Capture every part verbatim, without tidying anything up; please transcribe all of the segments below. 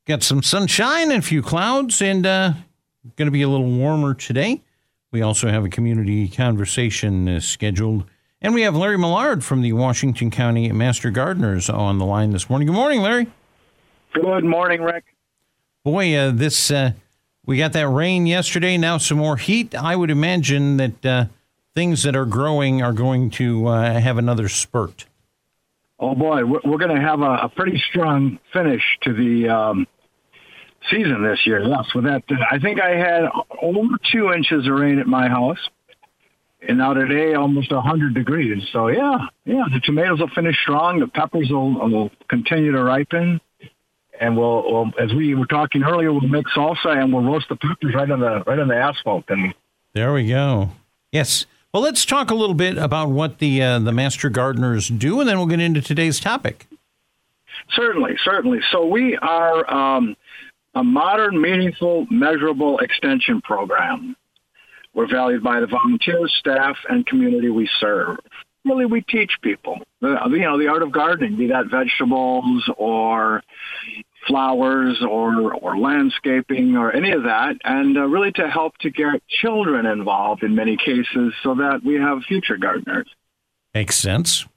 Got some sunshine and a few clouds, and uh, going to be a little warmer today. We also have a community conversation uh, scheduled. And we have Larry Millard from the Washington County Master Gardeners on the line this morning. Good morning, Larry. Good morning, Rick. Boy, uh, this uh, we got that rain yesterday, now some more heat. I would imagine that uh, things that are growing are going to uh, have another spurt. Oh, boy, we're, we're going to have a, a pretty strong finish to the um, season this year. Yes, with that, I think I had over two inches of rain at my house. And now today, almost one hundred degrees. So, yeah, yeah, the tomatoes will finish strong. The peppers will, will continue to ripen. And we'll, we'll, as we were talking earlier, we'll make salsa and we'll roast the peppers right on the right on the asphalt. And there we go. Yes. Well, let's talk a little bit about what the uh, the Master Gardeners do, and then we'll get into today's topic. Certainly, certainly. So we are um, a modern, meaningful, measurable extension program. We're valued by the volunteers, staff, and community we serve. Really, we teach people, the, you know, the art of gardening, be that vegetables or flowers or or landscaping or any of that, and uh, really to help to get children involved in many cases so that we have future gardeners. Makes sense.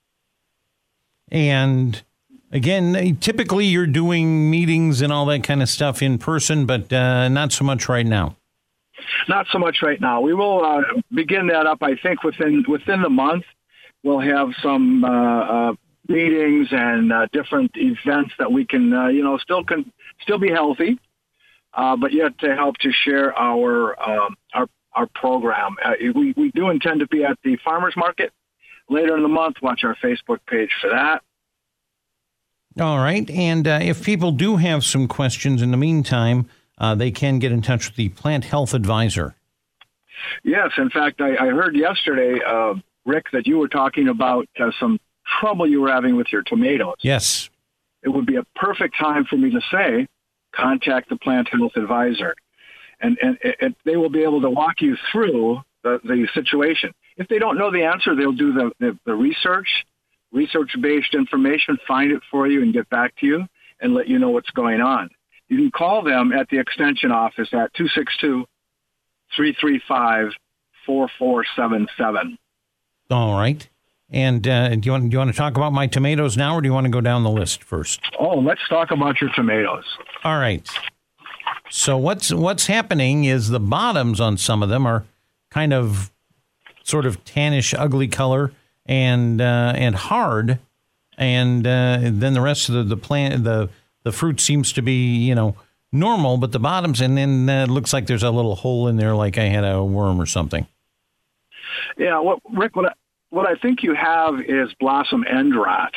And again, typically you're doing meetings and all that kind of stuff in person, but uh, not so much right now. Not so much right now. We will uh, begin that up, I think, within within the month. We'll have some uh, uh, meetings and uh, different events that we can, uh, you know, still can still be healthy, uh, but yet to help to share our um, our our program. Uh, we we do intend to be at the farmers market later in the month. Watch our Facebook page for that. All right, and uh, if people do have some questions in the meantime, uh, they can get in touch with the Plant Health Advisor. Yes, in fact, I, I heard yesterday, uh, Rick, that you were talking about uh, some trouble you were having with your tomatoes. Yes. It would be a perfect time for me to say, contact the Plant Health Advisor. And, and, and they will be able to walk you through the, the situation. If they don't know the answer, they'll do the, the, the research, research-based information, find it for you and get back to you and let you know what's going on. You can call them at the Extension office at two six two, three three five, four four seven seven. All right. And uh, do you want do you want to talk about my tomatoes now, or do you want to go down the list first? Oh, let's talk about your tomatoes. All right. So what's what's happening is the bottoms on some of them are kind of sort of tannish, ugly color and uh, and hard, and uh, then the rest of the, the plant the the fruit seems to be, you know, normal, but the bottoms, and then uh, it looks like there's a little hole in there, like I had a worm or something. Yeah, what Rick, what I, what I think you have is blossom end rot,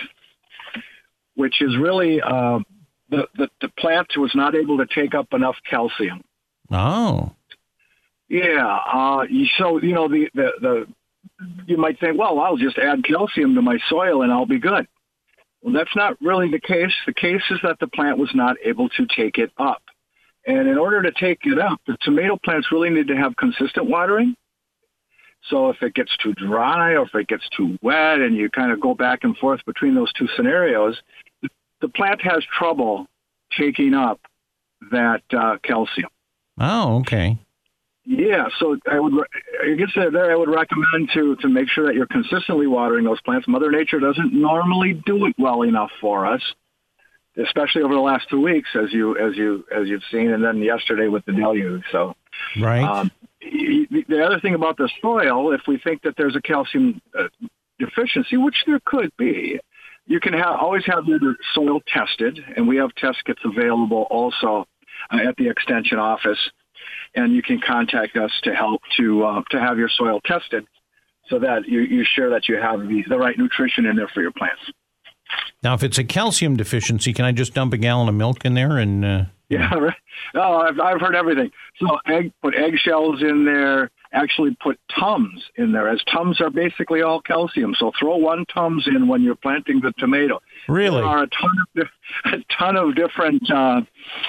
which is really uh, the, the the plant was not able to take up enough calcium. Oh. Yeah. Uh, so you know the, the the you might think, well, I'll just add calcium to my soil and I'll be good. Well, that's not really the case. The case is that the plant was not able to take it up. And in order to take it up, the tomato plants really need to have consistent watering. So if it gets too dry or if it gets too wet and you kind of go back and forth between those two scenarios, the plant has trouble taking up that uh, calcium. Oh, okay. Yeah, so I would, I guess there I would recommend to to make sure that you're consistently watering those plants. Mother Nature doesn't normally do it well enough for us, especially over the last two weeks, as you as you as you've seen, and then yesterday with the deluge. So, right. Um, the other thing about the soil, if we think that there's a calcium uh, deficiency, which there could be, you can have, always have your soil tested, and we have test kits available also uh, at the Extension office. And you can contact us to help to uh, to have your soil tested so that you, you sure that you have the, the right nutrition in there for your plants. Now, if it's a calcium deficiency, can I just dump a gallon of milk in there? And uh... Yeah, right. Oh, I've, I've heard everything. So egg, put eggshells in there, actually put Tums in there, as Tums are basically all calcium. So throw one Tums in when you're planting the tomato. Really? There are a ton of, a ton of different uh,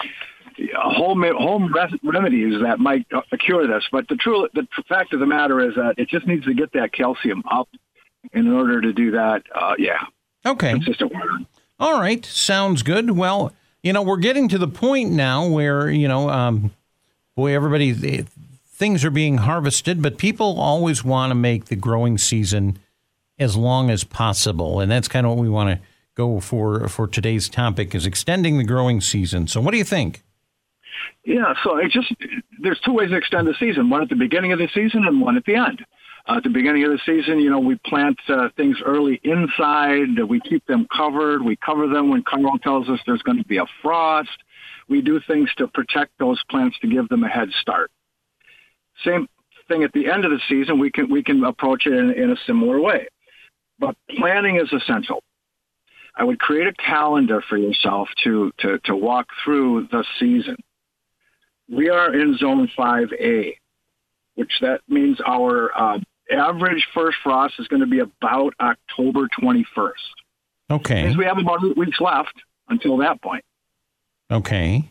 home home remedies that might cure this. But the true the fact of the matter is that it just needs to get that calcium up. And in order to do that, uh, yeah. Okay. Consistent water. All right. Sounds good. Well, You know, we're getting to the point now where, you know, um, boy, everybody, things are being harvested, but people always want to make the growing season as long as possible. And that's kind of what we want to go for for today's topic, is extending the growing season. So what do you think? Yeah, so it just there's two ways to extend the season, one at the beginning of the season and one at the end. Uh, at the beginning of the season, you know, we plant uh, things early inside. We keep them covered. We cover them when Carl tells us there's going to be a frost. We do things to protect those plants to give them a head start. Same thing at the end of the season. We can we can approach it in, in a similar way. But planning is essential. I would create a calendar for yourself to, to, to walk through the season. We are in Zone five A, which that means our uh, average first frost is going to be about October twenty-first. Okay. Because we have about eight weeks left until that point. Okay.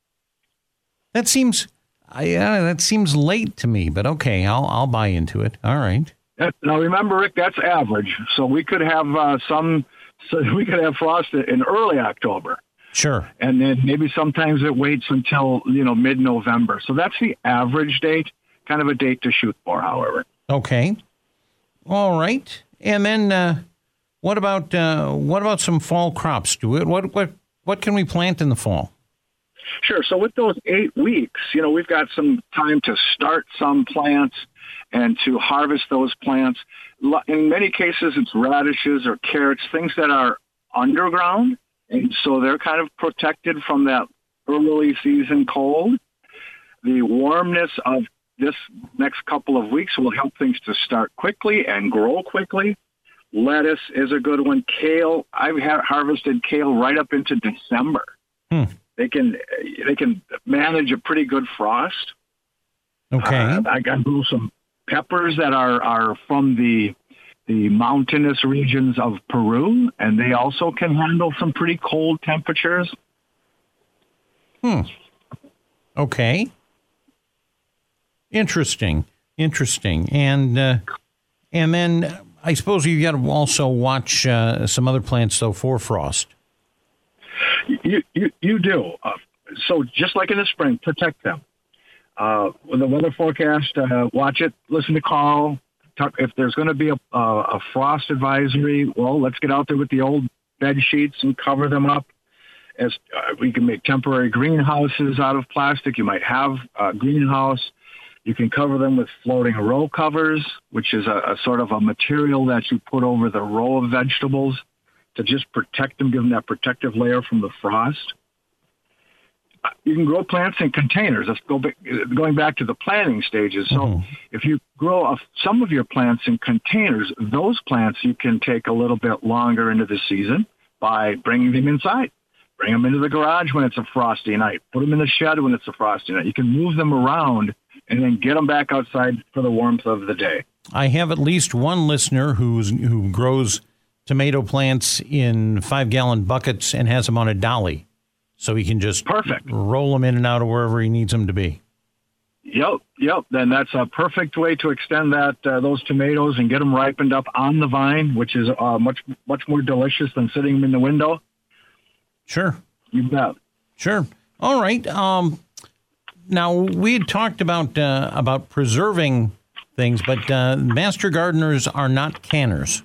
That seems, yeah, that seems late to me, but okay, I'll I'll buy into it. All right. Now remember, Rick, that's average. So we could have uh, some, so we could have frost in early October. Sure. And then maybe sometimes it waits until, you know, mid-November. So that's the average date, kind of a date to shoot for, however. Okay. All right. And then uh, what about uh, what about some fall crops? Do it. What what what can we plant in the fall? Sure. So with those eight weeks, you know, we've got some time to start some plants and to harvest those plants. In many cases, it's radishes or carrots, things that are underground. And so they're kind of protected from that early season cold. The warmness of this next couple of weeks will help things to start quickly and grow quickly. Lettuce is a good one. Kale, I've ha- harvested kale right up into December. Hmm. They can they can manage a pretty good frost. Okay. Uh, I got some peppers that are, are from the the mountainous regions of Peru, and they also can handle some pretty cold temperatures. Hmm. Okay. Interesting. Interesting. And uh, and then I suppose you got to also watch uh, some other plants, though, for frost. You you, you do. Uh, so just like in the spring, protect them. Uh, with the weather forecast, uh, watch it, listen to Carl. Talk, if there's going to be a, a, a frost advisory, well, let's get out there with the old bed sheets and cover them up. As uh, we can make temporary greenhouses out of plastic. You might have a greenhouse. You can cover them with floating row covers, which is a, a sort of a material that you put over the row of vegetables to just protect them, give them that protective layer from the frost. You can grow plants in containers. Let's go back, going back to the planting stages. So mm-hmm. if you grow a, some of your plants in containers, those plants you can take a little bit longer into the season by bringing them inside. Bring them into the garage when it's a frosty night. Put them in the shed when it's a frosty night. You can move them around and then get them back outside for the warmth of the day. I have at least one listener who's who grows tomato plants in five-gallon buckets and has them on a dolly. So he can just perfect roll them in and out of wherever he needs them to be. Yep, yep. Then that's a perfect way to extend that uh, those tomatoes and get them ripened up on the vine, which is uh, much much more delicious than sitting them in the window. Sure. You bet. Sure. All right. Um, now we had talked about uh, about preserving things, but uh, master gardeners are not canners.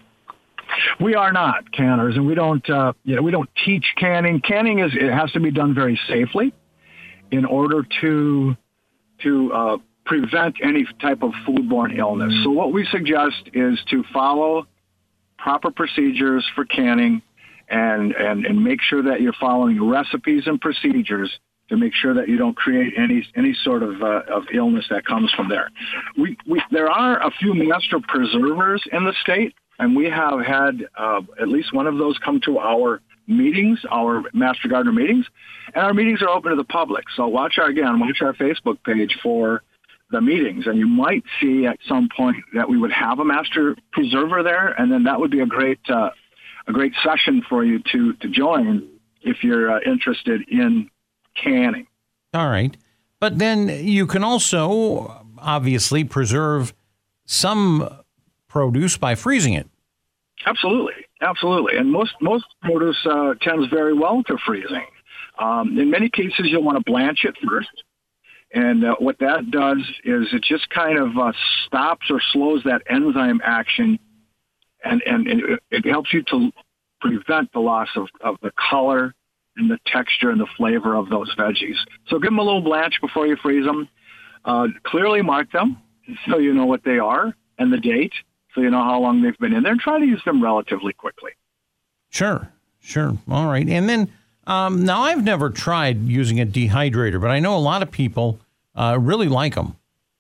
We are not canners, and we don't, uh, you know, we don't teach canning. Canning is it has to be done very safely in order to to uh, prevent any type of foodborne illness. So what we suggest is to follow proper procedures for canning, and and and make sure that you're following recipes and procedures to make sure that you don't create any any sort of uh, of illness that comes from there. We we there are a few master preservers in the state. And we have had uh, at least one of those come to our meetings, our Master Gardener meetings, and our meetings are open to the public. So watch our, again, watch our Facebook page for the meetings, and you might see at some point that we would have a Master Preserver there, and then that would be a great uh, a great session for you to, to join if you're uh, interested in canning. All right. But then you can also obviously preserve some produce by freezing it. Absolutely, absolutely, and most most produce uh, tends very well to freezing. Um, in many cases, you'll want to blanch it first. And uh, what that does is it just kind of uh, stops or slows that enzyme action, and, and, and it, it helps you to prevent the loss of, of the color and the texture and the flavor of those veggies. So give them a little blanch before you freeze them. Uh, clearly mark them so you know what they are and the date, so you know how long they've been in there, and try to use them relatively quickly. Sure, sure. All right. And then um, now I've never tried using a dehydrator, but I know a lot of people uh, really like them.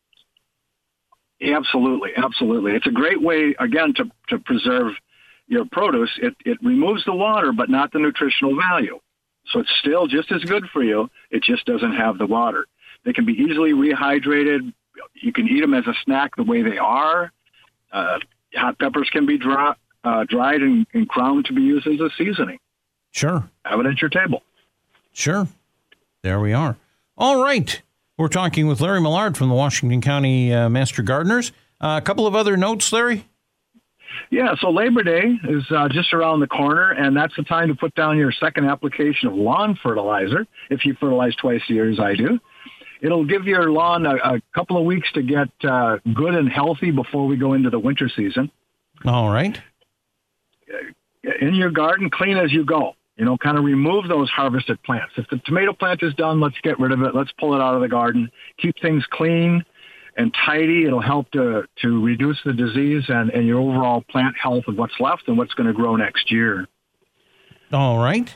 Absolutely, absolutely. It's a great way, again, to, to preserve your produce. It, it removes the water, but not the nutritional value. So it's still just as good for you. It just doesn't have the water. They can be easily rehydrated. You can eat them as a snack the way they are. Uh, hot peppers can be dry, uh, dried and, and ground to be used as a seasoning. Sure. Have it at your table. Sure. There we are. All right. We're talking with Larry Millard from the Washington County uh, Master Gardeners. Uh, a couple of other notes, Larry? Yeah, so Labor Day is uh, just around the corner, and that's the time to put down your second application of lawn fertilizer, if you fertilize twice a year as I do. It'll give your lawn a, a couple of weeks to get uh, good and healthy before we go into the winter season. All right. In your garden, clean as you go. You know, kind of remove those harvested plants. If the tomato plant is done, let's get rid of it. Let's pull it out of the garden. Keep things clean and tidy. It'll help to, to reduce the disease and, and your overall plant health of what's left and what's going to grow next year. All right.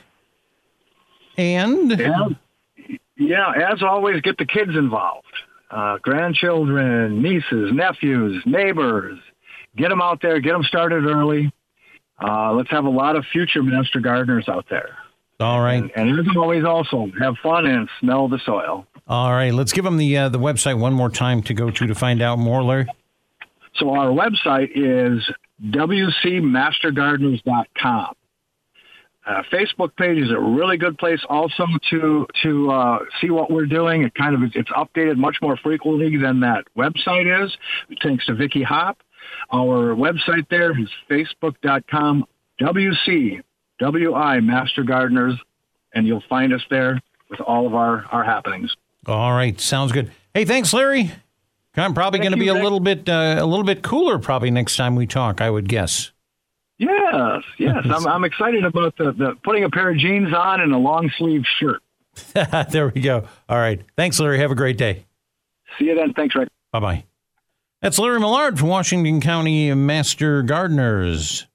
And? and yeah, as always, get the kids involved. Uh, grandchildren, nieces, nephews, neighbors. Get them out there. Get them started early. Uh, let's have a lot of future master gardeners out there. All right. And, and as always, also, have fun and smell the soil. All right. Let's give them the uh, the website one more time to go to to find out more, Larry. So our website is w c master gardeners dot com. Uh, Facebook page is a really good place also to to uh, see what we're doing. It kind of it's updated much more frequently than that website is. Thanks to Vicki Hop. Our website there is facebook dot com W C W I Master Gardeners, and you'll find us there with all of our, our happenings. All right, sounds good. Hey, thanks, Larry. I'm probably going to be a Rick. little bit uh, a little bit cooler probably next time we talk, I would guess. Yes, yes. I'm, I'm excited about the, the putting a pair of jeans on and a long sleeve shirt. There we go. All right. Thanks, Larry. Have a great day. See you then. Thanks, Rick. Bye-bye. That's Larry Millard from Washington County Master Gardeners.